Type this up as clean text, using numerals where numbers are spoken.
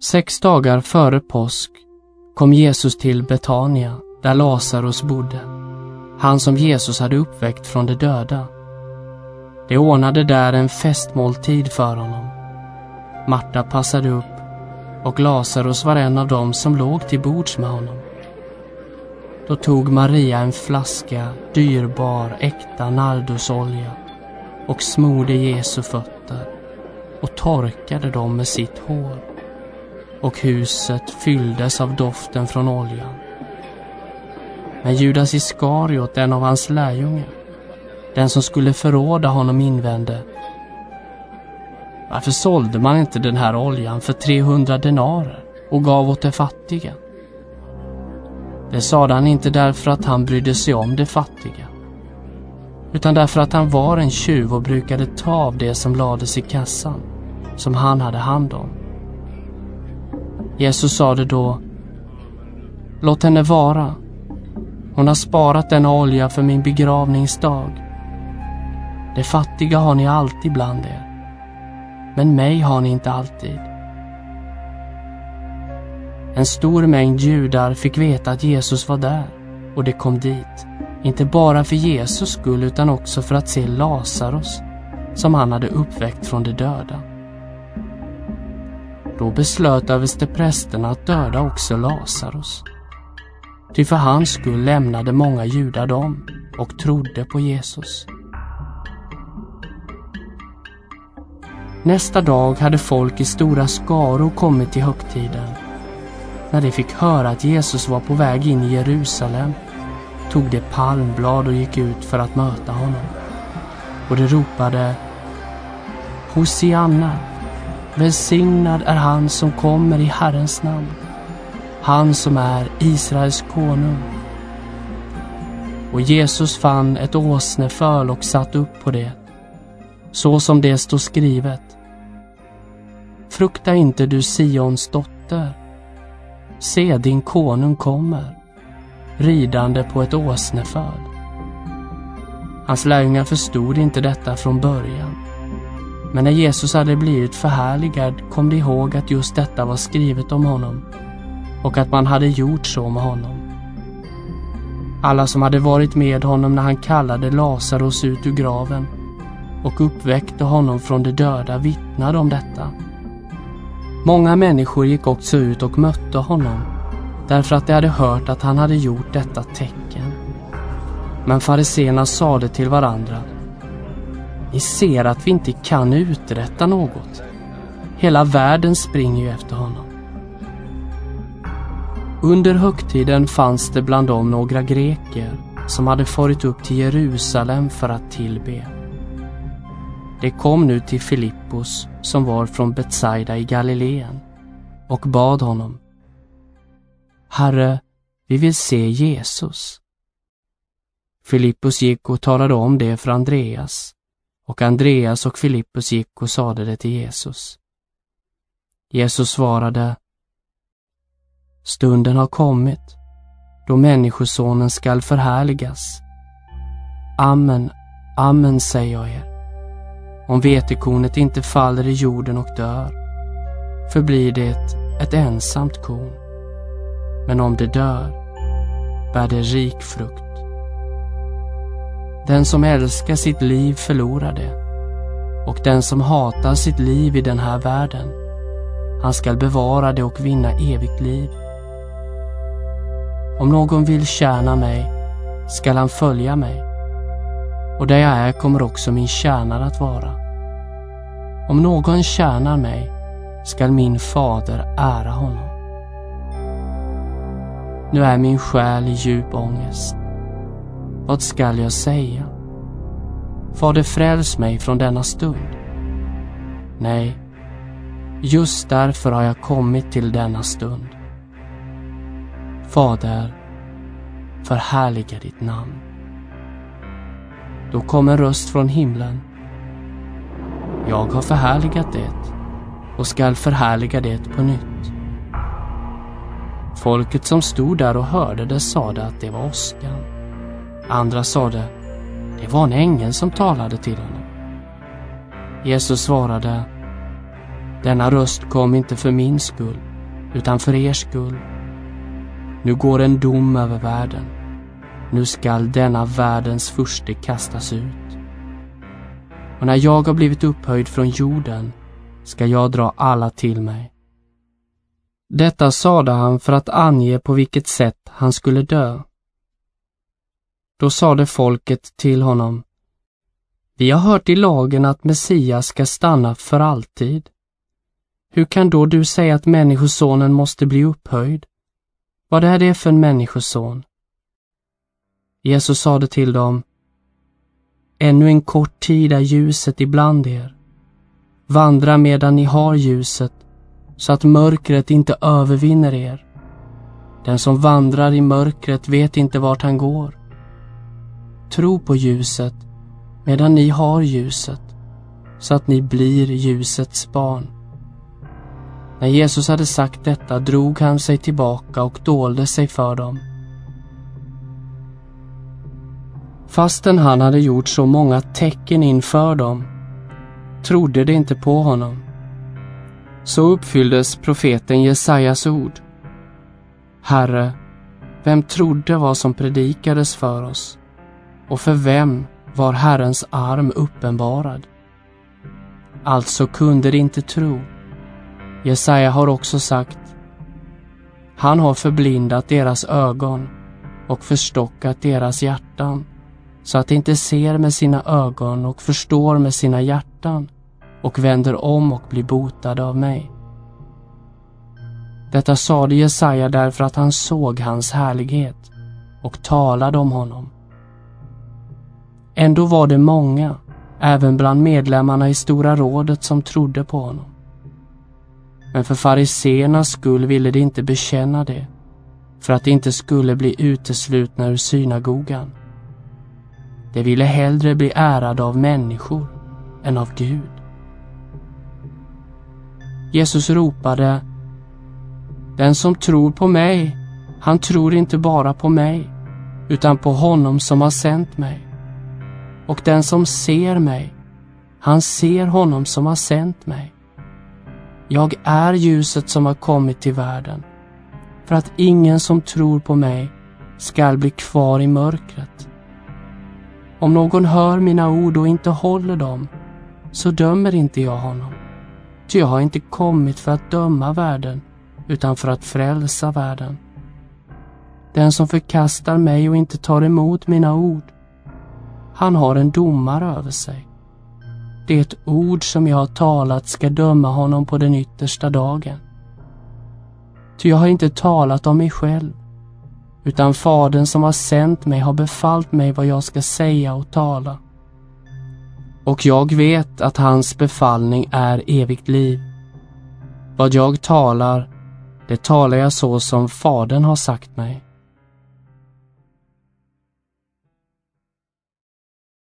6 dagar före påsk kom Jesus till Betania, där Lazarus bodde, han som Jesus hade uppväckt från de döda. De ordnade där en festmåltid för honom. Marta passade upp och Lazarus var en av dem som låg till bords med honom. Då tog Maria en flaska dyrbar äkta nardusolja och smorde Jesu fötter och torkade dem med sitt hår. Och huset fylldes av doften från oljan. Men Judas Iskariot, en av hans lärjungar, den som skulle förråda honom, invände: varför sålde man inte den här oljan för 300 denarer och gav åt de fattiga? Det sade han inte därför att han brydde sig om de fattiga, utan därför att han var en tjuv och brukade ta av det som lades i kassan, som han hade hand om. Jesus sade då: låt henne vara. Hon har sparat denna olja för min begravningsdag. De fattiga har ni alltid bland er, men mig har ni inte alltid. En stor mängd judar fick veta att Jesus var där, och de kom dit, inte bara för Jesus skull utan också för att se Lazarus, som han hade uppväckt från de döda. Då beslöt översteprästerna att döda också Lazarus. Ty för hans skull lämnade många judar dem och trodde på Jesus. Nästa dag hade folk i stora skaror kommit till högtiden. När de fick höra att Jesus var på väg in i Jerusalem tog de palmblad och gick ut för att möta honom. Och de ropade: Hosianna, välsignad är han som kommer i Herrens namn, han som är Israels konung. Och Jesus fann ett åsneföl och satt upp på det, så som det står skrivet: frukta inte du Sions dotter, se din konung kommer, ridande på ett åsneföl. Hans lärjungar förstod inte detta från början, men när Jesus hade blivit förhärligad kom de ihåg att just detta var skrivet om honom och att man hade gjort så med honom. Alla som hade varit med honom när han kallade Lazarus ut ur graven och uppväckte honom från de döda vittnade om detta. Många människor gick också ut och mötte honom därför att de hade hört att han hade gjort detta tecken. Men fariséerna sade till varandra: ni ser att vi inte kan uträtta något. Hela världen springer ju efter honom. Under högtiden fanns det bland dem några greker som hade farit upp till Jerusalem för att tillbe. De kom nu till Filippus som var från Betsaida i Galileen och bad honom: Herre, vi vill se Jesus. Filippus gick och talade om det för Andreas, och Andreas och Filippus gick och sade det till Jesus. Jesus svarade: stunden har kommit då människosonen skall förhärligas. Amen, amen säger jag er. Om vetekornet inte faller i jorden och dör, förblir det ett ensamt korn. Men om det dör, bär det rik frukt. Den som älskar sitt liv förlorar det, och den som hatar sitt liv i den här världen, han skall bevara det och vinna evigt liv. Om någon vill tjäna mig, skall han följa mig, och där jag är kommer också min tjänare att vara. Om någon tjänar mig, skall min fader ära honom. Nu är min själ i djup ångest. Vad skall jag säga? Fader, fräls mig från denna stund. Nej, just därför har jag kommit till denna stund. Fader, förhärliga ditt namn. Då kom en röst från himlen: jag har förhärligat det och skall förhärliga det på nytt. Folket som stod där och hörde det sade att det var åskan. Andra sade: det var en ängel som talade till honom. Jesus svarade: denna röst kom inte för min skull, utan för er skull. Nu går en dom över världen. Nu skall denna världens furste kastas ut. Och när jag har blivit upphöjd från jorden ska jag dra alla till mig. Detta sade han för att ange på vilket sätt han skulle dö. Då sade folket till honom: Vi har hört i lagen att Messias ska stanna för alltid. Hur kan då du säga att människosonen måste bli upphöjd? Vad är det för en människoson? Jesus sade till dem: Ännu en kort tid är ljuset ibland er. Vandra medan ni har ljuset, så att mörkret inte övervinner er. Den som vandrar i mörkret vet inte vart han går. Tro på ljuset medan ni har ljuset, så att ni blir ljusets barn. När Jesus hade sagt detta drog han sig tillbaka och dolde sig för dem. Fastän han hade gjort så många tecken inför dem, trodde de inte på honom. Så uppfylldes profeten Jesajas ord: Herre, vem trodde vad som predikades för oss? Och för vem var Herrens arm uppenbarad? Alltså kunde de inte tro. Jesaja har också sagt: Han har förblindat deras ögon och förstockat deras hjärtan, så att de inte ser med sina ögon och förstår med sina hjärtan och vänder om och blir botade av mig. Detta sade Jesaja därför att han såg hans härlighet och talade om honom. Ändå var det många, även bland medlemmarna i Stora rådet, som trodde på honom. Men för fariseernas skull ville de inte bekänna det, för att de inte skulle bli uteslutna ur synagogan. De ville hellre bli ärade av människor än av Gud. Jesus ropade: Den som tror på mig, han tror inte bara på mig, utan på honom som har sänt mig. Och den som ser mig, han ser honom som har sänt mig. Jag är ljuset som har kommit till världen, för att ingen som tror på mig skall bli kvar i mörkret. Om någon hör mina ord och inte håller dem, så dömer inte jag honom. Ty jag har inte kommit för att döma världen, utan för att frälsa världen. Den som förkastar mig och inte tar emot mina ord, han har en domare över sig. Det ord som jag har talat ska döma honom på den yttersta dagen. Ty jag har inte talat om mig själv, utan Fadern som har sänt mig har befallt mig vad jag ska säga och tala. Och jag vet att hans befallning är evigt liv. Vad jag talar, det talar jag så som Fadern har sagt mig.